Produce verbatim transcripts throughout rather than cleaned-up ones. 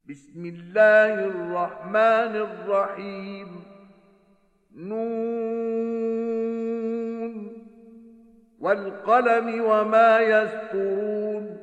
بسم الله الرحمن الرحيم نون والقلم وما يسطرون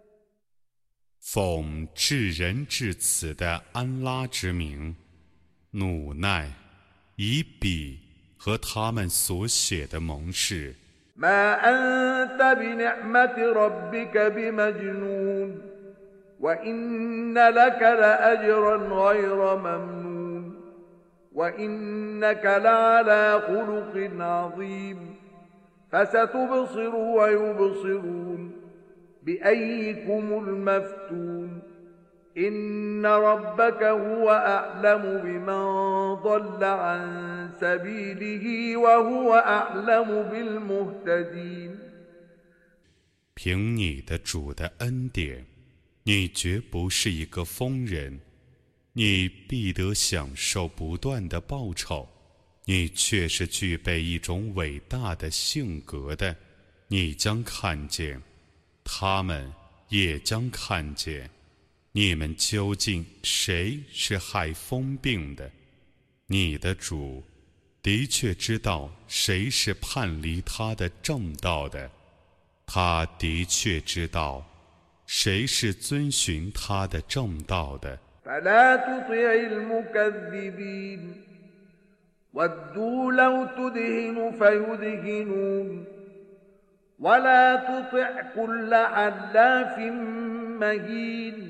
奉至仁至慈的安拉之名，努奈，以笔和他们所写的盟誓。 ما أنت بنعمة ربك بمجنون وإن لك لأجرا غير ممنون وإنك لعلى خلق عظيم فستبصر ويبصرون بأيكم المفتون إن ربك هو أعلم بمن ضل عن سبيله وهو أعلم بالمهتدين 凭你的主的恩典，你绝不是一个疯人，你必得享受不断的报酬，你却是具备一种伟大的性格的，你将看见，他们也将看见，你们究竟谁是害疯病的？你的主的确知道谁是叛离他的正道的，他的确知道谁是遵循他的正道的。 فلا تطع المكذبين ودوا لو تدهن فيدهنون ولا تطع كل حلاف مهين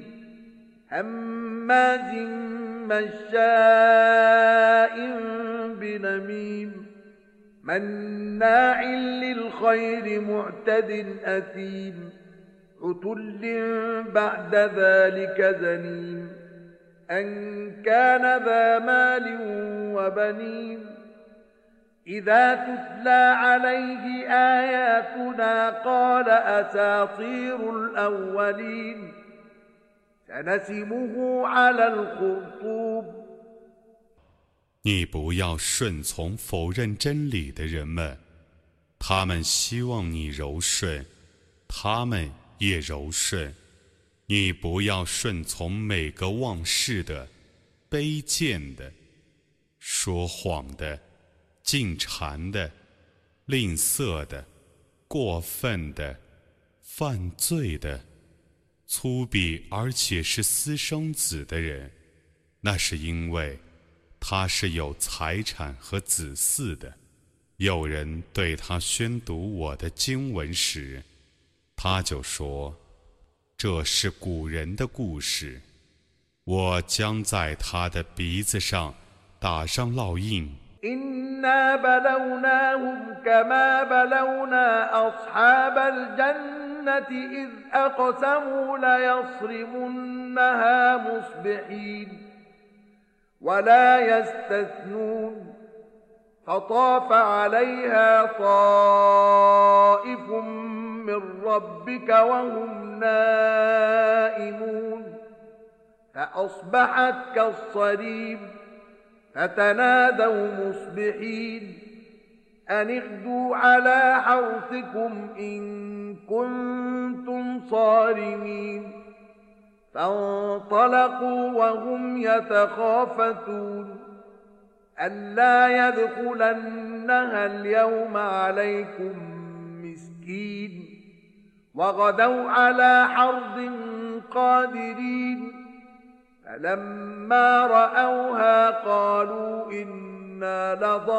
هماز مشاء بنميم مناع للخير معتد أثيم عتل بعد ذلك زنيم أن كان ذا مال وبنين إذا تتلى عليه آياتنا قال أساطير الأولين سنسمه على الخرطوم 你不要顺从否认真理的人们，他们希望你柔顺，他们也柔顺。你不要顺从每个妄事的、卑贱的、说谎的、尽馋的、吝啬的、过分的、犯罪的、粗鄙而且是私生子的人，那是因为他是有财产和子嗣的。有人对他宣读我的经文时，他就说，这是古人的故事，我将在他的鼻子上打上烙印。 إنا بلوناهم كما بلونا أصحاب الجنة إذ أقسموا ليصرمنها مصبحين ولا يستثنون فطاف عليها طائف من ربك وهم نائمون فأصبحت كالصريم فتنادوا مصبحين أن اغدوا على حرثكم إن كنتم صارمين فانطلقوا وهم يتخافتون ألا يدخلنها اليوم عليكم مسكين وغدوا على حرد قادرين فلما رأوها قالوا إنا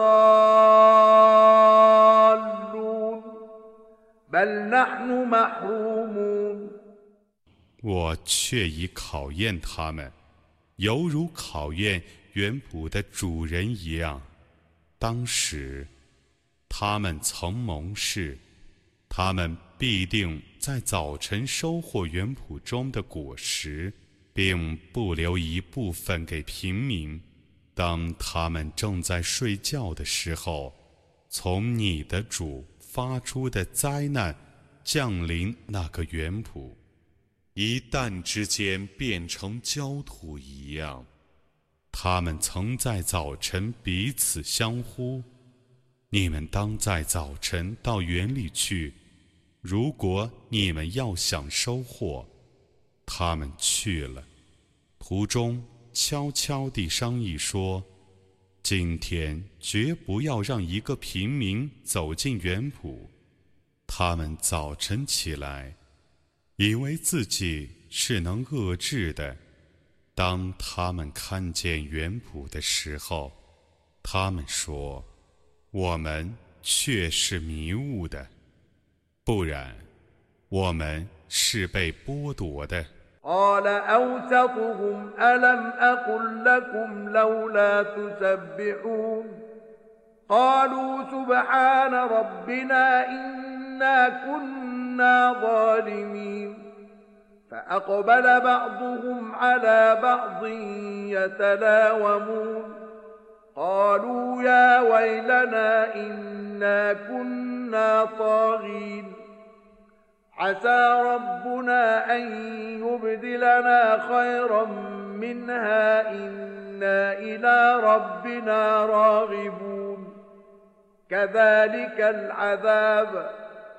لضالون بل نحن محرومون 我却已考验他们，犹如考验园圃的主人一样。当时，他们曾盟誓，他们必定在早晨收获园圃中的果实，并不留一部分给平民。当他们正在睡觉的时候，从你的主发出的灾难降临那个园圃，一旦之间变成焦土一样。他们曾在早晨彼此相呼，你们当在早晨到园里去，如果你们要想收获。他们去了， 途中悄悄地商议说，今天绝不要让一个平民走进园圃。他们早晨起来，以为自己是能遏制的，当他们看见园圃的时候，他们说，我们却是迷雾的，不然我们是被剥夺的。 قال أوسطهم ألم أقل لكم لولا تسبحون قالوا سبحان ربنا إنا كنا ظالمين فأقبل بعضهم على بعض يتلاومون قالوا يا ويلنا إنا كنا طاغين عسى ربنا أن يبدلنا خيرا منها إنا إلى ربنا راغبون كذلك العذاب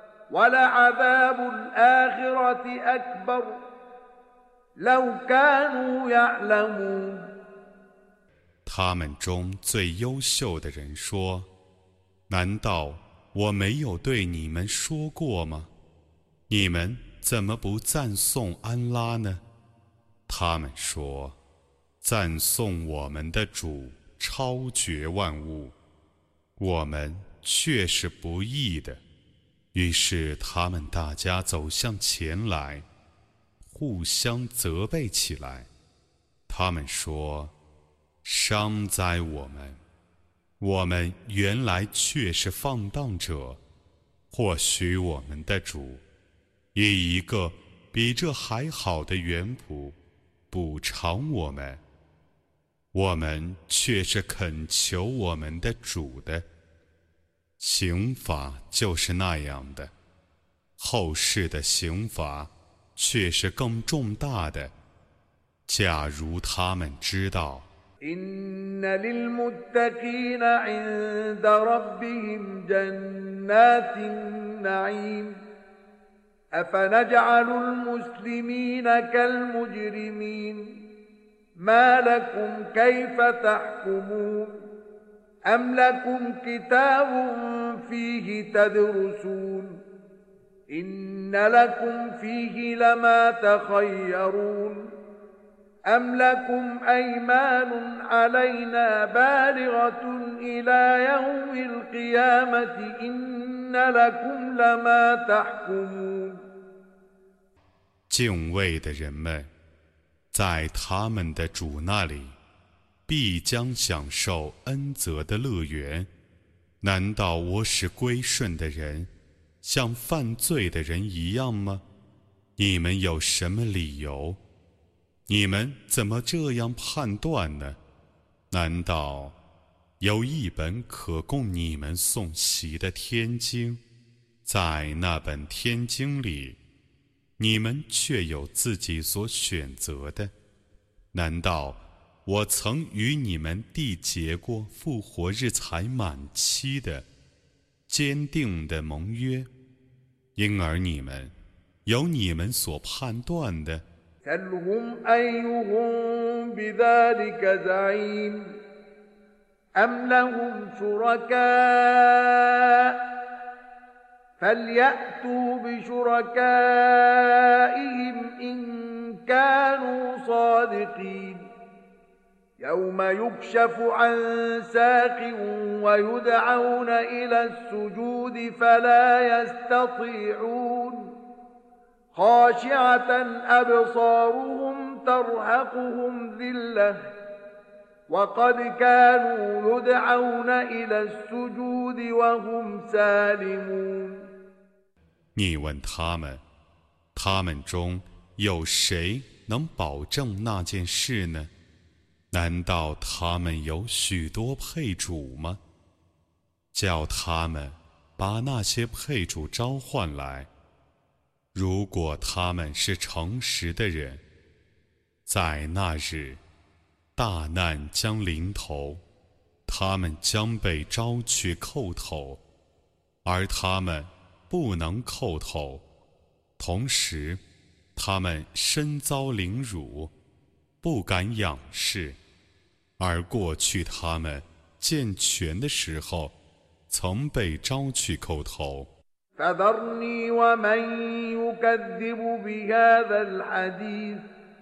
ولعذاب الآخرة أكبر لو كانوا يعلمون 他们中最优秀的人说，难道我没有对你们说过吗？你们怎么不赞颂安拉呢？他们说，赞颂我们的主超绝万物，我们却是不义的。于是他们大家走向前来，互相责备起来。他们说，伤哉我们，我们原来却是放荡者，或许我们的主以一个比这还好的园圃补偿我们，我们却是恳求我们的主的。刑罚就是那样的，后世的刑罚却是更重大的。假如他们知道， إن للمتقين عند ربهم جنات النعيم أفنجعل المسلمين كالمجرمين ما لكم كيف تحكمون أم لكم كتاب فيه تدرسون إن لكم فيه لما تخيرون أم لكم أيمان علينا بالغة إلى يوم القيامة إن لكم لما تحكمون 敬畏的人们，在他们的主那里必将享受恩泽的乐园。难道我使归顺的人像犯罪的人一样吗？你们有什么理由？你们怎么这样判断呢？难道有一本可供你们诵习的天经，在那本天经里，你们却有自己所选择的？难道我曾与你们缔结过复活日才满期的坚定的盟约？因而你们有你们所判断的。 سلهم أيهم بذلك زعيم أم لهم شركاء فليأتوا بشركائهم إن كانوا صادقين يوم يكشف عن ساق ويدعون إلى السجود فلا يستطيعون خاشعة أبصارهم ترهقهم ذلة وقد كانوا يدعون إلى السجود وهم سالمون 你问他们，他们中有谁能保证那件事呢？难道他们有许多配主吗？叫他们把那些配主召唤来。如果他们是诚实的人，在那日，大难将临头，他们将被招去叩头，而他们不能叩头，同时他们身遭凌辱， 不敢仰视，而过去他们健全的时候，曾被招去叩头。 فذرني ومن يكذب بهذا الحديث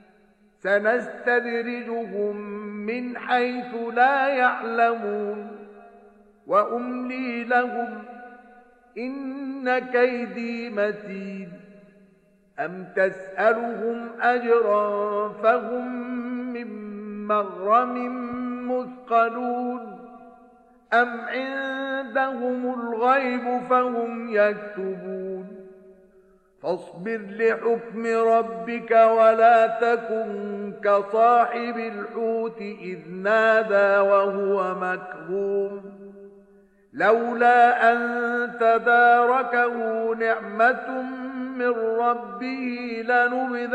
سنستدرجهم من حيث لا يعلمون وأملي لهم إن كيدي متين أم تسألهم أجرا فهم من مغرم مثقلون أم عندهم الغيب فهم يكتبون فاصبر لحكم ربك ولا تكن كصاحب الحوت إذ نادى وهو مكظوم لولا أن تداركه نعمة من ربه لنبذ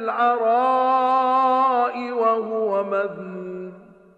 بالعراء وهو مذموم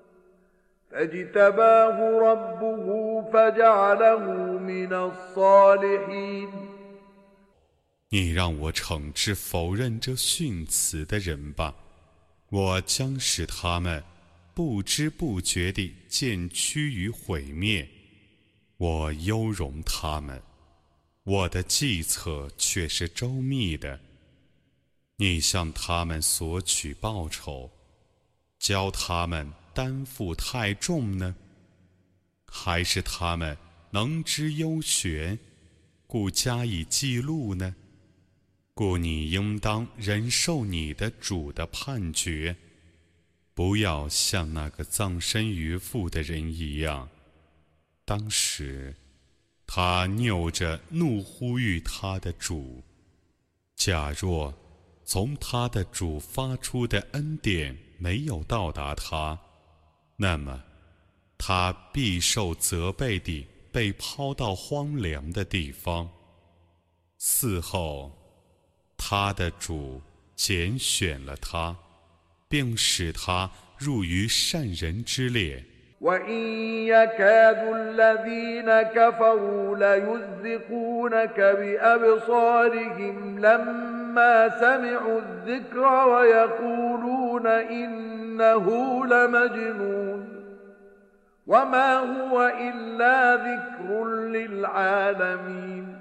فاجتباه ربه فجعله من الصالحين 你让我惩治否认这训词的人吧，我将使他们不知不觉地渐趋于毁灭。我优容他们，我的计策却是周密的。你向他们索取报酬，教他们担负太重呢？还是他们能知幽玄，故加以记录呢？故你应当忍受你的主的判决，不要像那个葬身鱼腹的人一样。当时他拗着怒呼吁他的主，假若从他的主发出的恩典没有到达他，那么他必受责备地被抛到荒凉的地方。嗣后他的主拣选了他，并使他入于善人之列。 وإن يكاد الذين كفروا ليزلقونك بأبصارهم لما سمعوا الذكر ويقولون إنه لمجنون وما هو إلا ذكر للعالمين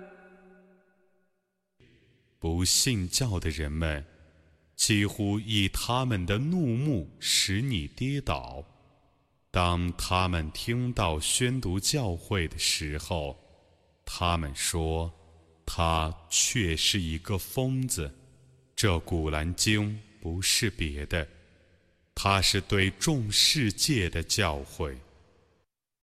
不信教的人们几乎以他们的怒目使你跌倒。当他们听到宣读教诲的时候，他们说他却是一个疯子。这古兰经不是别的，它是对众世界的教诲。